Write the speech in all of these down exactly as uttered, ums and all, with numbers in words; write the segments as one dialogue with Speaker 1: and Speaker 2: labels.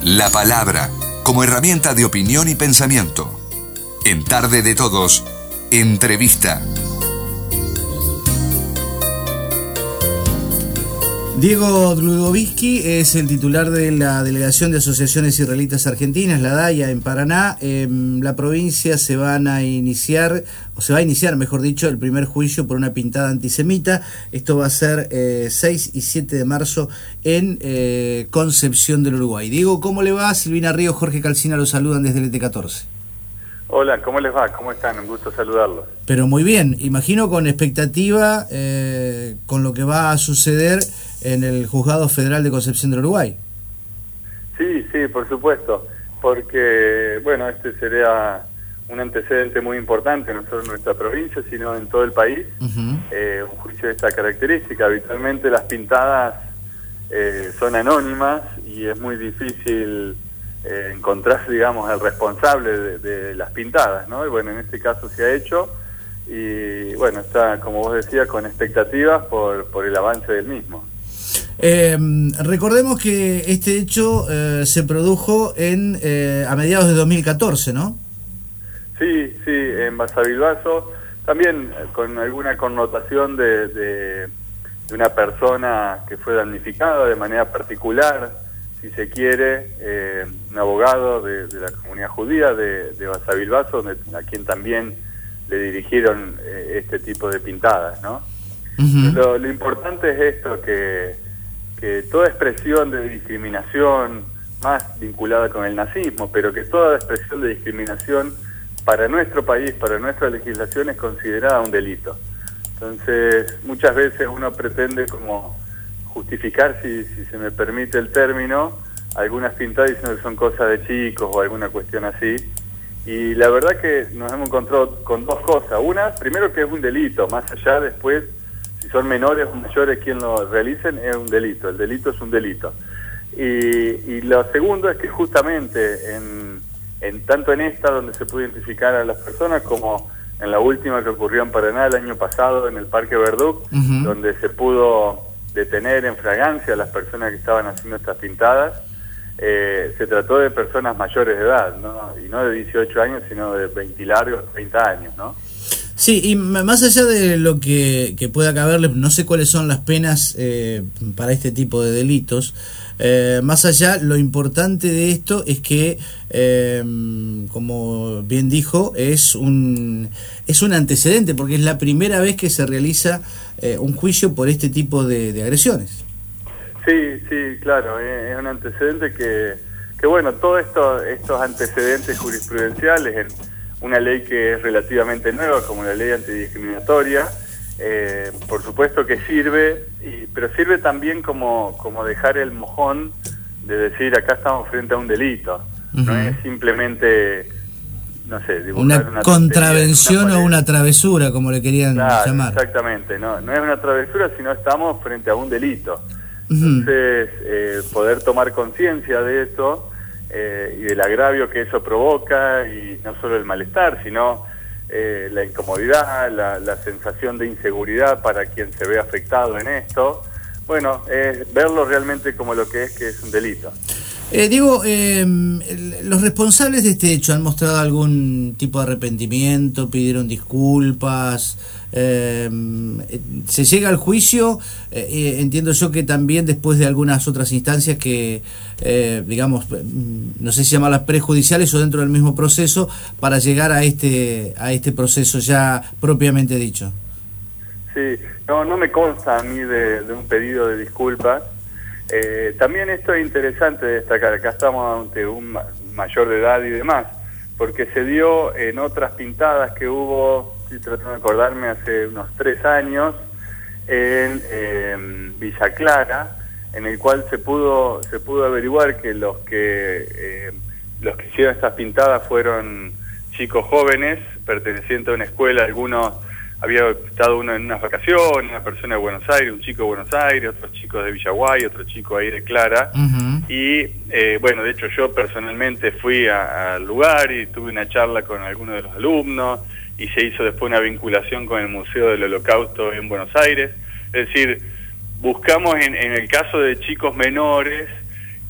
Speaker 1: La palabra como herramienta de opinión y pensamiento. En Tarde de Todos, entrevista.
Speaker 2: Diego Drugovitsky es el titular de la Delegación de Asociaciones Israelitas Argentinas, la DAIA, en Paraná. En la provincia se van a iniciar, o se va a iniciar, mejor dicho, el primer juicio por una pintada antisemita. Esto va a ser eh, seis y siete de marzo en eh, Concepción del Uruguay. Diego, ¿cómo le va? Silvina Ríos, Jorge Calcina los saludan desde el E T catorce.
Speaker 3: Hola, ¿cómo les va? ¿Cómo están? Un gusto saludarlos.
Speaker 2: Pero muy bien, imagino con expectativa eh, con lo que va a suceder en el Juzgado Federal de Concepción del Uruguay.
Speaker 3: Sí, sí, por supuesto, porque, bueno, este sería un antecedente muy importante, no solo en nuestra provincia, sino en todo el país. Uh-huh. eh, un juicio de esta característica. Habitualmente las pintadas eh, son anónimas y es muy difícil eh, encontrar, digamos, al responsable de, de las pintadas, ¿no? Y bueno, en este caso se ha hecho y, bueno, está, como vos decías, con expectativas por, por el avance del mismo.
Speaker 2: Eh, recordemos que este hecho eh, se produjo en eh, a mediados de dos mil catorce, ¿no?
Speaker 3: Sí, sí, en Basavilbaso, también con alguna connotación de, de, de una persona que fue damnificada de manera particular, si se quiere, eh, un abogado de, de la comunidad judía de, de Basavilbaso, a quien también le dirigieron eh, este tipo de pintadas, ¿no? Uh-huh. Lo, lo importante es esto, que que toda expresión de discriminación, más vinculada con el nazismo, pero que toda expresión de discriminación para nuestro país, para nuestra legislación, es considerada un delito. Entonces, muchas veces uno pretende como justificar, si, si se me permite el término, algunas pintadas diciendo que son cosas de chicos o alguna cuestión así. Y la verdad que nos hemos encontrado con dos cosas. Una, primero que es un delito, más allá después, si son menores o mayores quien lo realicen, es un delito. El delito es un delito. Y, y lo segundo es que justamente, en, en tanto en esta, donde se puede identificar a las personas, como en la última que ocurrió en Paraná el año pasado, en el Parque Verduc, uh-huh. donde se pudo detener en fragancia a las personas que estaban haciendo estas pintadas, eh, se trató de personas mayores de edad, ¿no? Y no de dieciocho años, sino de veinte largos, treinta años, ¿no?
Speaker 2: Sí, y más allá de lo que, que pueda caberle, no sé cuáles son las penas eh, para este tipo de delitos, eh, más allá, lo importante de esto es que, eh, como bien dijo, es un, es un antecedente, porque es la primera vez que se realiza eh, un juicio por este tipo de, de agresiones.
Speaker 3: Sí, sí, claro, eh, es un antecedente que, que bueno, todos esto, estos antecedentes jurisprudenciales en una ley que es relativamente nueva, como la ley antidiscriminatoria, eh, por supuesto que sirve, y, pero sirve también como, como dejar el mojón de decir, acá estamos frente a un delito. Uh-huh. No es simplemente, no sé,
Speaker 2: una, una contravención tontería, una o una travesura, como le querían
Speaker 3: claro,
Speaker 2: llamar.
Speaker 3: Exactamente, no, no es una travesura, sino estamos frente a un delito. Uh-huh. Entonces, eh, poder tomar conciencia de eso, Eh, y del agravio que eso provoca, y no solo el malestar, sino eh, la incomodidad, la, la sensación de inseguridad para quien se ve afectado en esto, bueno, es verlo realmente como lo que es, que es un delito.
Speaker 2: Eh, Diego, eh, ¿los responsables de este hecho han mostrado algún tipo de arrepentimiento, pidieron disculpas? Eh, ¿Se llega al juicio? Eh, entiendo yo que también después de algunas otras instancias que, eh, digamos, no sé si llamarlas prejudiciales o dentro del mismo proceso, para llegar a este, a este proceso ya propiamente dicho.
Speaker 3: Sí, no, no me consta a mí de, de un pedido de disculpas. Eh, también esto es interesante destacar, acá estamos ante un ma- mayor de edad y demás, porque se dio en otras pintadas que hubo, estoy tratando de acordarme, hace unos tres años, en eh, Villa Clara, en el cual se pudo se pudo averiguar que los que eh, los que hicieron estas pintadas fueron chicos jóvenes, pertenecientes a una escuela, algunos había estado uno en unas vacaciones, una persona de Buenos Aires, un chico de Buenos Aires, otros chicos de Villaguay, otro chico ahí de Clara. Uh-huh. Y, eh, bueno, de hecho yo personalmente fui al lugar y tuve una charla con algunos de los alumnos, y se hizo después una vinculación con el Museo del Holocausto en Buenos Aires. Es decir, buscamos en, en el caso de chicos menores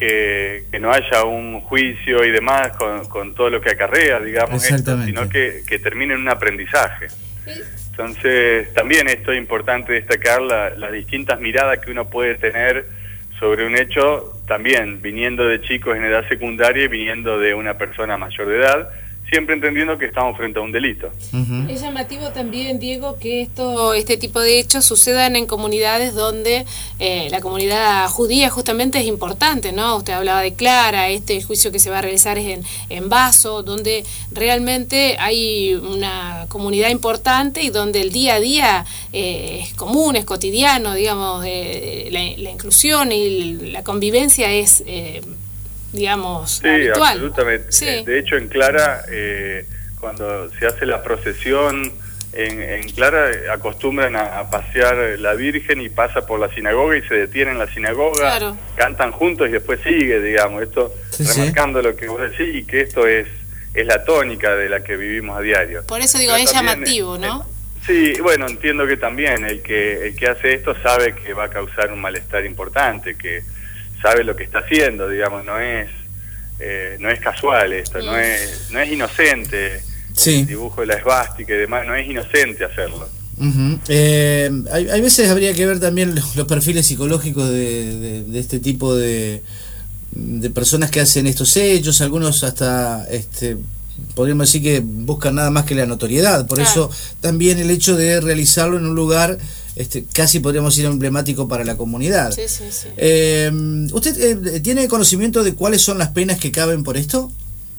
Speaker 3: que, que no haya un juicio y demás con, con todo lo que acarrea, digamos, esto, sino que, que termine en un aprendizaje. Entonces, también esto es importante destacar la, las distintas miradas que uno puede tener sobre un hecho, también viniendo de chicos en edad secundaria y viniendo de una persona mayor de edad, siempre entendiendo que estamos frente a un delito.
Speaker 4: Uh-huh. Es llamativo también, Diego, que esto, este tipo de hechos sucedan en comunidades donde eh, la comunidad judía justamente es importante, ¿no? Usted hablaba de Clara, este juicio que se va a realizar es en, en Bazo, donde realmente hay una comunidad importante y donde el día a día eh, es común, es cotidiano, digamos, eh, la, la inclusión y la convivencia es... Eh, digamos,
Speaker 3: sí,
Speaker 4: habitual.
Speaker 3: Absolutamente. Sí. De hecho, en Clara, eh, cuando se hace la procesión, en, en Clara acostumbran a, a pasear la Virgen y pasa por la sinagoga y se detiene en la sinagoga, claro. Cantan juntos y después sigue, digamos, esto sí, remarcando sí. Lo que vos decís y que esto es, es la tónica de la que vivimos a diario.
Speaker 4: Por eso digo, Pero es llamativo, ¿no?
Speaker 3: Eh, sí, bueno, entiendo que también el que, el que hace esto sabe que va a causar un malestar importante, que sabe lo que está haciendo, digamos, no es eh, no es casual esto, mm. no es no es inocente, sí. El dibujo de la esvástica y demás, no es inocente hacerlo.
Speaker 2: Uh-huh. eh, hay, hay veces habría que ver también los, los perfiles psicológicos de, de, de este tipo de, de personas que hacen estos hechos, algunos hasta este podríamos decir que buscan nada más que la notoriedad, por claro. Eso también el hecho de realizarlo en un lugar Este, casi podríamos decir emblemático para la comunidad.
Speaker 4: Sí, sí, sí.
Speaker 2: Eh, ¿Usted eh, tiene conocimiento de cuáles son las penas que caben por esto?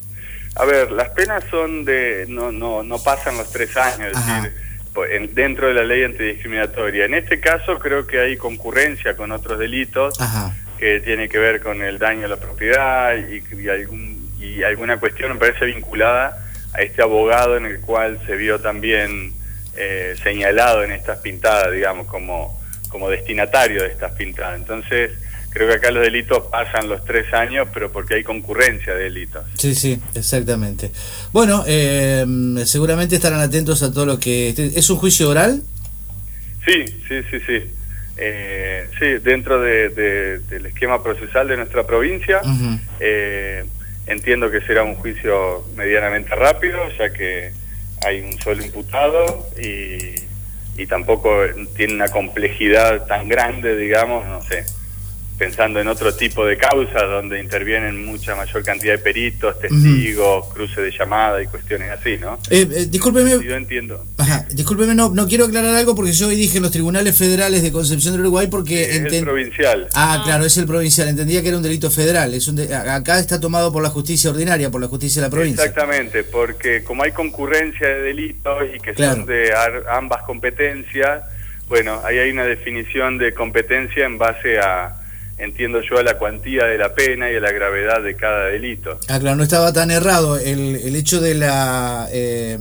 Speaker 3: A ver, las penas son de no no no pasan los tres años, es Ajá. decir, en, dentro de la ley antidiscriminatoria. En este caso creo que hay concurrencia con otros delitos Ajá. que tiene que ver con el daño a la propiedad y, y, algún, y alguna cuestión me parece vinculada a este abogado en el cual se vio también Eh, señalado en estas pintadas, digamos, como, como destinatario de estas pintadas. Entonces, creo que acá los delitos pasan los tres años, pero porque hay concurrencia de delitos.
Speaker 2: Sí, sí, exactamente. Bueno, eh, seguramente estarán atentos a todo lo que... ¿Es un juicio oral?
Speaker 3: Sí, sí, sí, sí. Eh, sí, dentro de, de, del esquema procesal de nuestra provincia, uh-huh. eh, entiendo que será un juicio medianamente rápido, ya que hay un solo imputado y, y tampoco tiene una complejidad tan grande, digamos, no sé, pensando en otro tipo de causas donde intervienen mucha mayor cantidad de peritos, testigos, uh-huh. cruce de llamada y cuestiones así, ¿no?
Speaker 2: Eh, eh, discúlpeme.
Speaker 3: Sí, yo entiendo.
Speaker 2: Ajá, discúlpeme, no, no quiero aclarar algo porque yo hoy dije en los tribunales federales de Concepción del Uruguay porque...
Speaker 3: Es enten... el provincial.
Speaker 2: Ah, ah, claro, es el provincial. Entendía que era un delito federal. Es un de... Acá está tomado por la justicia ordinaria, por la justicia de la provincia.
Speaker 3: Exactamente, porque como hay concurrencia de delitos y que claro. son de ar- ambas competencias, bueno, ahí hay una definición de competencia en base a... entiendo yo, a la cuantía de la pena y a la gravedad de cada delito.
Speaker 2: Ah, claro, no estaba tan errado. El, el hecho de la eh,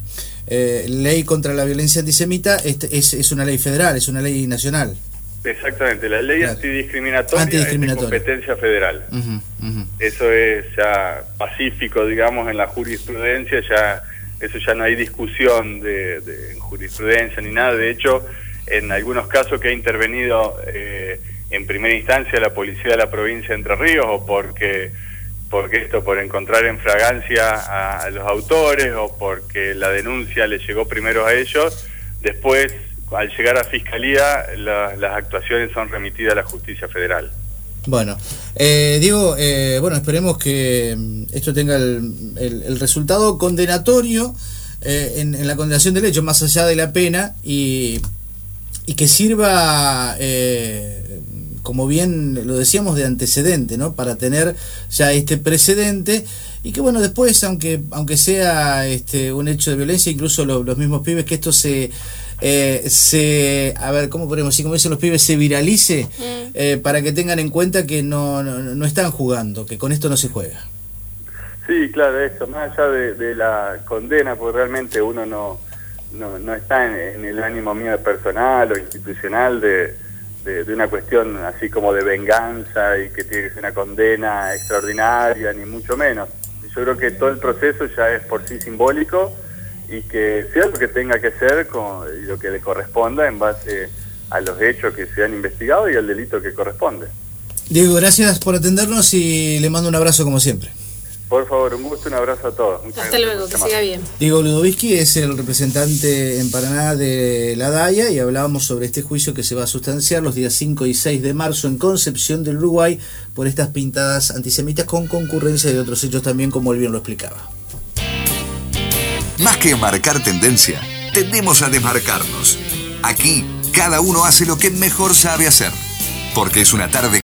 Speaker 2: eh, ley contra la violencia antisemita es, es, es una ley federal, es una ley nacional.
Speaker 3: Exactamente, la ley claro. antidiscriminatoria,
Speaker 2: antidiscriminatoria
Speaker 3: es de competencia federal.
Speaker 2: Uh-huh, uh-huh.
Speaker 3: Eso es ya pacífico, digamos, en la jurisprudencia, ya eso ya no hay discusión de, de en jurisprudencia ni nada. De hecho, en algunos casos que ha intervenido... Eh, en primera instancia la policía de la provincia de Entre Ríos o porque porque esto por encontrar en fragancia a, a los autores o porque la denuncia le llegó primero a ellos, después al llegar a fiscalía la, las actuaciones son remitidas a la justicia federal.
Speaker 2: Bueno, eh, Diego, eh, bueno, esperemos que esto tenga el, el, el resultado condenatorio eh, en, en la condenación del hecho, más allá de la pena y y que sirva, eh, como bien lo decíamos, de antecedente, ¿no? Para tener ya este precedente y que, bueno, después, aunque aunque sea este un hecho de violencia, incluso lo, los mismos pibes, que esto se, eh, se a ver, ¿cómo podemos decir? Como dicen los pibes, se viralice, mm. eh, para que tengan en cuenta que no, no, no están jugando, que con esto no se juega.
Speaker 3: Sí, claro, eso, más allá de, de la condena, porque realmente uno no... No, no está en, en el ánimo mío personal o institucional de, de, de una cuestión así como de venganza y que tiene que ser una condena extraordinaria, ni mucho menos. Yo creo que todo el proceso ya es por sí simbólico y que sea lo que tenga que ser con, y lo que le corresponda en base a los hechos que se han investigado y al delito que corresponde.
Speaker 2: Diego, gracias por atendernos y le mando un abrazo como siempre.
Speaker 3: Por favor, un gusto, un abrazo a todos. Muchas
Speaker 4: Hasta luego, que siga bien.
Speaker 2: Diego Ludovici es el representante en Paraná de la DAIA y hablábamos sobre este juicio que se va a sustanciar los días cinco y seis de marzo en Concepción del Uruguay por estas pintadas antisemitas con concurrencia de otros hechos también, como él bien lo explicaba.
Speaker 1: Más que marcar tendencia, tendemos a desmarcarnos. Aquí, cada uno hace lo que mejor sabe hacer, porque es una tarde